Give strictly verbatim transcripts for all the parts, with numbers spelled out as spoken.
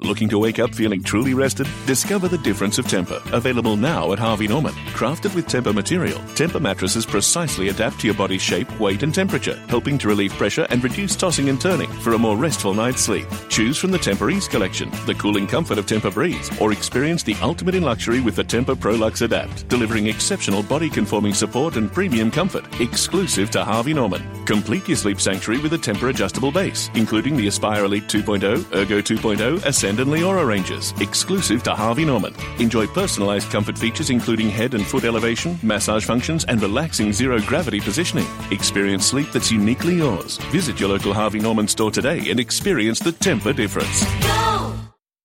Looking to wake up feeling truly rested? Discover the difference of Tempur. Available now at Harvey Norman. Crafted with Tempur material, Tempur mattresses precisely adapt to your body's shape, weight and temperature, helping to relieve pressure and reduce tossing and turning for a more restful night's sleep. Choose from the Tempur Ease collection, the cooling comfort of Tempur Breeze, or experience the ultimate in luxury with the Tempur ProLux Adapt, delivering exceptional body-conforming support and premium comfort, exclusive to Harvey Norman. Complete your sleep sanctuary with a Tempur adjustable base, including the Aspire Elite two point oh, Ergo two point oh, Ascend and Leora ranges, exclusive to Harvey Norman. Enjoy personalized comfort features including head and foot elevation, massage functions, and relaxing zero-gravity positioning. Experience sleep that's uniquely yours. Visit your local Harvey Norman store today and experience the Tempur difference. Go!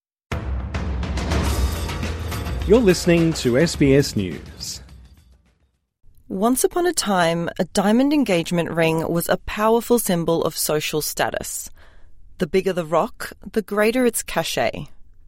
You're listening to S B S News. Once upon a time, a diamond engagement ring was a powerful symbol of social status. The bigger the rock, the greater its cachet.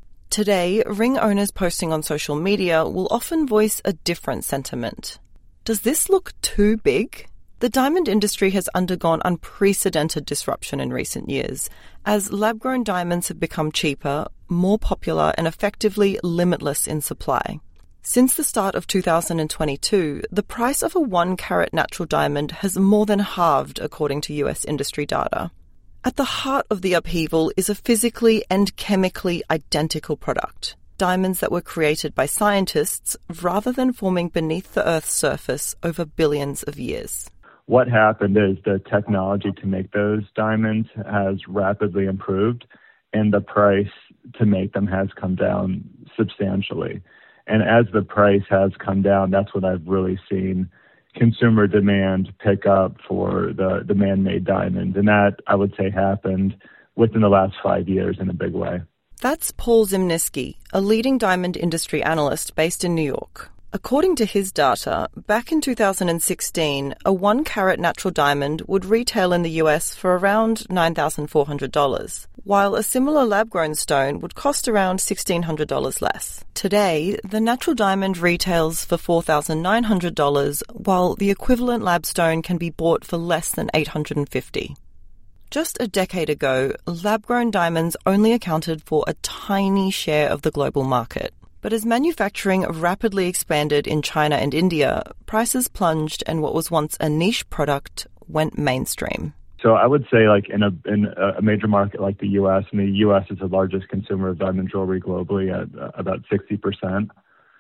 Today, ring owners posting on social media will often voice a different sentiment. Does this look too big? The diamond industry has undergone unprecedented disruption in recent years, as lab-grown diamonds have become cheaper, more popular, and effectively limitless in supply. Since the start of two thousand twenty-two, the price of a one-carat natural diamond has more than halved, according to U S industry data. At the heart of the upheaval is a physically and chemically identical product, diamonds that were created by scientists rather than forming beneath the Earth's surface over billions of years. What happened is the technology to make those diamonds has rapidly improved, and the price to make them has come down substantially. And as the price has come down, that's what I've really seen consumer demand pick up for the, the man-made diamond. And that, I would say, happened within the last five years in a big way. That's Paul Zimnisky, a leading diamond industry analyst based in New York. According to his data, back in two thousand sixteen, a one-carat natural diamond would retail in the U S for around nine thousand four hundred dollars, while a similar lab-grown stone would cost around one thousand six hundred dollars less. Today, the natural diamond retails for four thousand nine hundred dollars, while the equivalent lab stone can be bought for less than eight hundred fifty dollars. Just a decade ago, lab-grown diamonds only accounted for a tiny share of the global market. But as manufacturing rapidly expanded in China and India, prices plunged and what was once a niche product went mainstream. So I would say like in a in a major market like the U S, and the U S is the largest consumer of diamond jewelry globally at uh, about sixty percent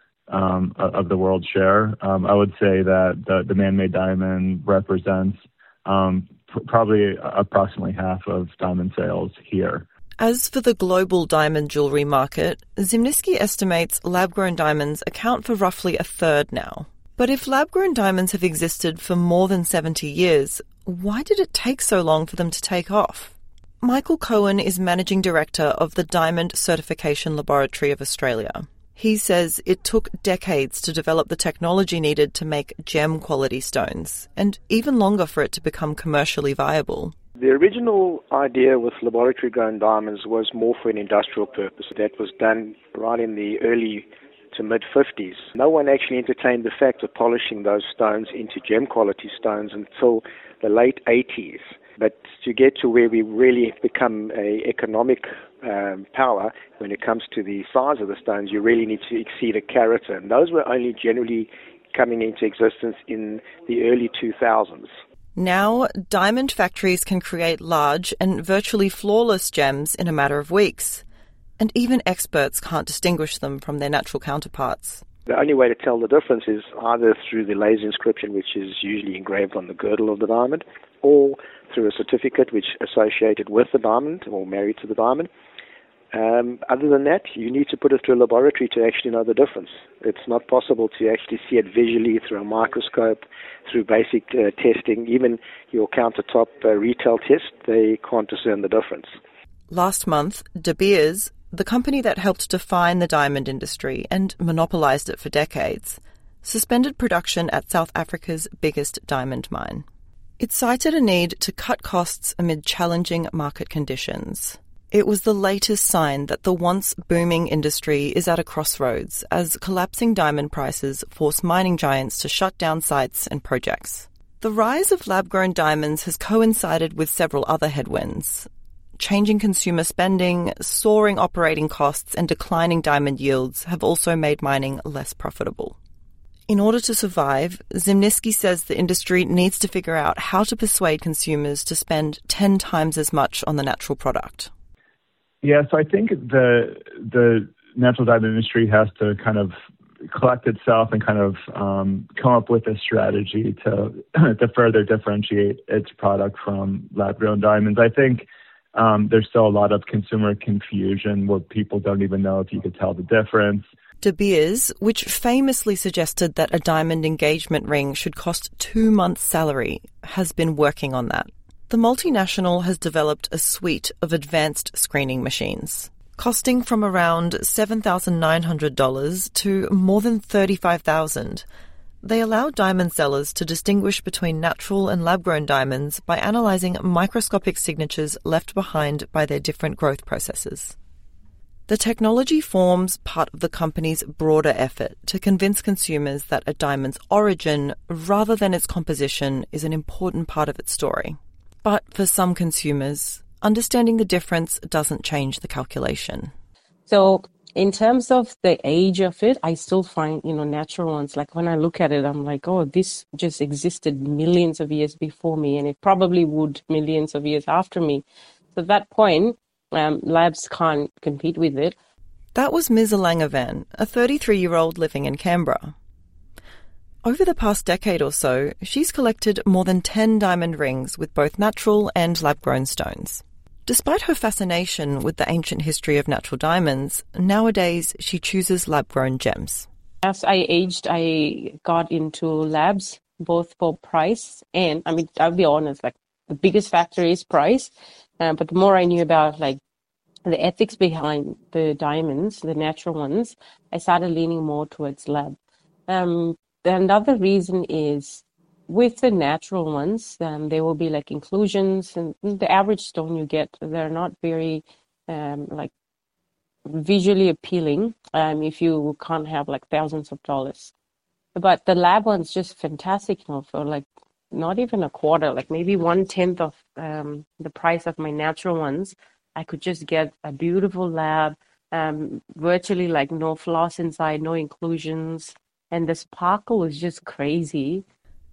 um, of the world's share. Um, I would say that the, the man-made diamond represents um, pr- probably approximately half of diamond sales here. As for the global diamond jewelry market, Zimnisky estimates lab-grown diamonds account for roughly a third now. But if lab-grown diamonds have existed for more than seventy years, why did it take so long for them to take off? Michael Cohen is Managing Director of the Diamond Certification Laboratory of Australia. He says it took decades to develop the technology needed to make gem-quality stones, and even longer for it to become commercially viable. The original idea with laboratory-grown diamonds was more for an industrial purpose. That was done right in the early to mid-fifties. No one actually entertained the fact of polishing those stones into gem-quality stones until the late eighties. But to get to where we really become an economic um, power when it comes to the size of the stones, you really need to exceed a carat. And those were only generally coming into existence in the early two thousands. Now, diamond factories can create large and virtually flawless gems in a matter of weeks. And even experts can't distinguish them from their natural counterparts. The only way to tell the difference is either through the laser inscription, which is usually engraved on the girdle of the diamond, or through a certificate which is associated with the diamond or married to the diamond. Um, other than that, you need to put it through a laboratory to actually know the difference. It's not possible to actually see it visually through a microscope, through basic uh, testing. Even your countertop uh, retail test, they can't discern the difference. Last month, De Beers, the company that helped define the diamond industry and monopolized it for decades, suspended production at South Africa's biggest diamond mine. It cited a need to cut costs amid challenging market conditions. It was the latest sign that the once booming industry is at a crossroads as collapsing diamond prices force mining giants to shut down sites and projects. The rise of lab-grown diamonds has coincided with several other headwinds. changing consumer spending, soaring operating costs, and declining diamond yields have also made mining less profitable. In order to survive, Zimnisky says the industry needs to figure out how to persuade consumers to spend ten times as much on the natural product. Yeah, so I think the the natural diamond industry has to kind of collect itself and kind of um, come up with a strategy to to further differentiate its product from lab-grown diamonds. I think um, there's still a lot of consumer confusion where people don't even know if you could tell the difference. De Beers, which famously suggested that a diamond engagement ring should cost two months' salary, has been working on that. The multinational has developed a suite of advanced screening machines, costing from around seven thousand nine hundred dollars to more than thirty-five thousand dollars. They allow diamond sellers to distinguish between natural and lab-grown diamonds by analysing microscopic signatures left behind by their different growth processes. The technology forms part of the company's broader effort to convince consumers that a diamond's origin, rather than its composition, is an important part of its story. But for some consumers, understanding the difference doesn't change the calculation. So in terms of the age of it, I still find, you know, natural ones, like when I look at it, I'm like, oh, this just existed millions of years before me, and it probably would millions of years after me. So at that point, Um, labs can't compete with it. That was Miz Langevan, a thirty-three-year-old living in Canberra. Over the past decade or so, she's collected more than ten diamond rings with both natural and lab-grown stones. Despite her fascination with the ancient history of natural diamonds, nowadays she chooses lab-grown gems. As I aged, I got into labs, both for price and, I mean, I'll be honest, like the biggest factor is price. Uh, but the more I knew about like the ethics behind the diamonds, the natural ones, I started leaning more towards lab. Um, another reason is with the natural ones, um, there will be like inclusions, and the average stone you get, they're not very um, like visually appealing um, if you can't have like thousands of dollars. But the lab one's just fantastic, you know, for like not even a quarter, like maybe one tenth of um, the price of my natural ones. I could just get a beautiful lab, um, virtually like no floss inside, no inclusions, and the sparkle is just crazy.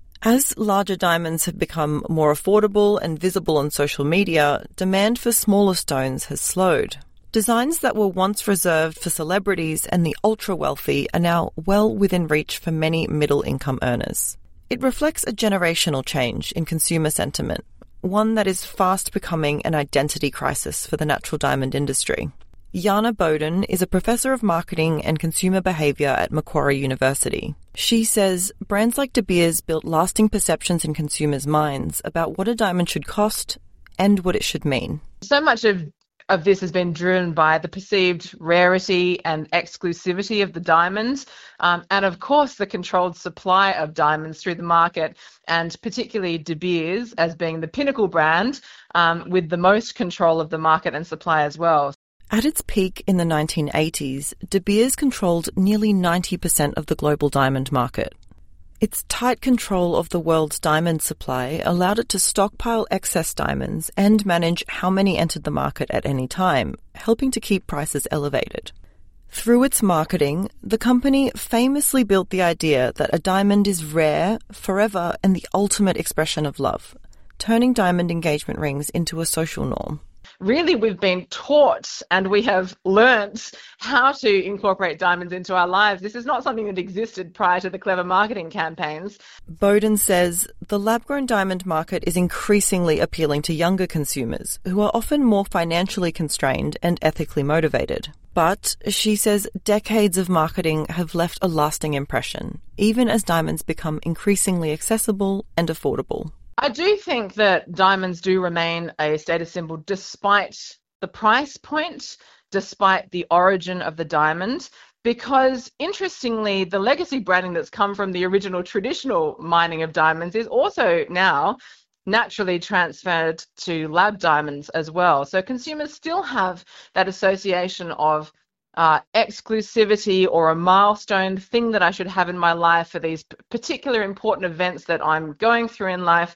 As larger diamonds have become more affordable and visible on social media, demand for smaller stones has slowed. Designs that were once reserved for celebrities and the ultra-wealthy are now well within reach for many middle-income earners. It reflects a generational change in consumer sentiment, one that is fast becoming an identity crisis for the natural diamond industry. Jana Bowden is a professor of marketing and consumer behaviour at Macquarie University. She says brands like De Beers built lasting perceptions in consumers' minds about what a diamond should cost and what it should mean. So much of of this has been driven by the perceived rarity and exclusivity of the diamonds, um, and of course the controlled supply of diamonds through the market, and particularly De Beers as being the pinnacle brand um, with the most control of the market and supply as well. At its peak in the nineteen eighties, De Beers controlled nearly ninety percent of the global diamond market. Its tight control of the world's diamond supply allowed it to stockpile excess diamonds and manage how many entered the market at any time, helping to keep prices elevated. Through its marketing, the company famously built the idea that a diamond is rare, forever, and the ultimate expression of love, turning diamond engagement rings into a social norm. Really, we've been taught and we have learnt how to incorporate diamonds into our lives. This is not something that existed prior to the clever marketing campaigns. Bowden says the lab-grown diamond market is increasingly appealing to younger consumers who are often more financially constrained and ethically motivated. But, she says, decades of marketing have left a lasting impression, even as diamonds become increasingly accessible and affordable. I do think that diamonds do remain a status symbol despite the price point, despite the origin of the diamond, because interestingly, the legacy branding that's come from the original traditional mining of diamonds is also now naturally transferred to lab diamonds as well. So consumers still have that association of Uh, exclusivity or a milestone thing that I should have in my life for these particular important events that I'm going through in life.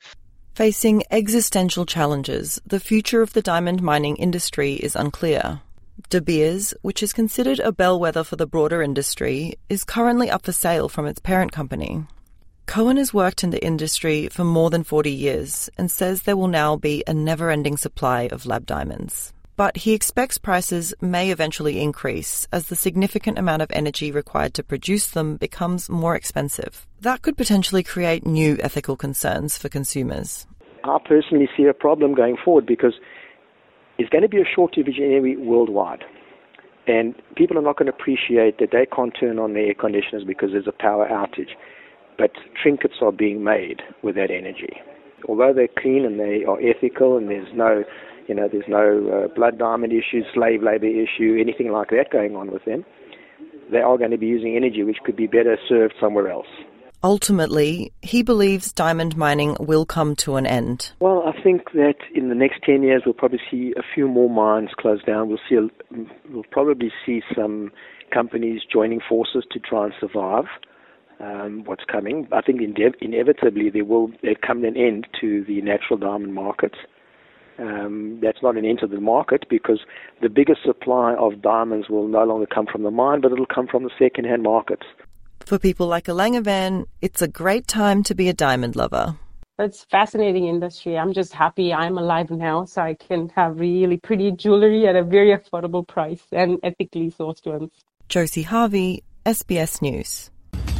Facing existential challenges, the future of the diamond mining industry is unclear. De Beers, which is considered a bellwether for the broader industry, is currently up for sale from its parent company. Cohen has worked in the industry for more than forty years and says there will now be a never-ending supply of lab diamonds. But he expects prices may eventually increase as the significant amount of energy required to produce them becomes more expensive. That could potentially create new ethical concerns for consumers. I personally see a problem going forward because there's going to be a shortage of energy worldwide. And people are not going to appreciate that they can't turn on their air conditioners because there's a power outage. But trinkets are being made with that energy. Although they're clean and they are ethical and there's no, you know, there's no uh, blood diamond issues, slave labor issue, anything like that going on with them, they are going to be using energy which could be better served somewhere else. Ultimately, he believes diamond mining will come to an end. Well, I think that in the next ten years we'll probably see a few more mines close down. We'll see, a, we'll probably see some companies joining forces to try and survive. Um, what's coming. I think ine- inevitably there will there come an end to the natural diamond market. Um, that's not an end to the market because the biggest supply of diamonds will no longer come from the mine, but it'll come from the second-hand markets. For people like Alangavan, it's a great time to be a diamond lover. It's a fascinating industry. I'm just happy I'm alive now so I can have really pretty jewelry at a very affordable price and ethically sourced ones. Josie Harvey, S B S News.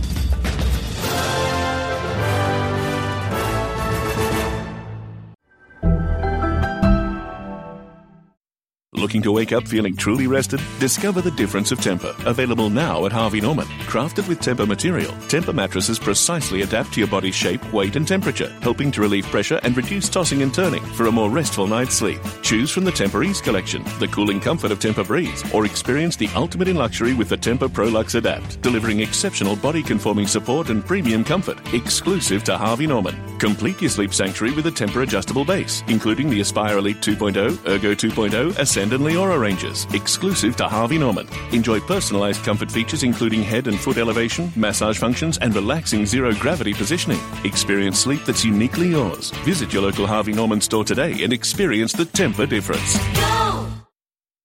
Looking to wake up feeling truly rested? Discover the difference of Tempur. Available now at Harvey Norman. Crafted with Tempur material, Tempur mattresses precisely adapt to your body's shape, weight and temperature, helping to relieve pressure and reduce tossing and turning for a more restful night's sleep. Choose from the Tempur Ease collection, the cooling comfort of Tempur Breeze, or experience the ultimate in luxury with the Tempur Pro Lux Adapt, delivering exceptional body-conforming support and premium comfort, exclusive to Harvey Norman. Complete your sleep sanctuary with a Tempur adjustable base, including the Aspire Elite two point oh, Ergo two point oh, Ascend and Leora ranges, exclusive to Harvey Norman. Enjoy personalized comfort features including head and foot elevation, massage functions, and relaxing zero-gravity positioning. Experience sleep that's uniquely yours. Visit your local Harvey Norman store today and experience the Tempur difference.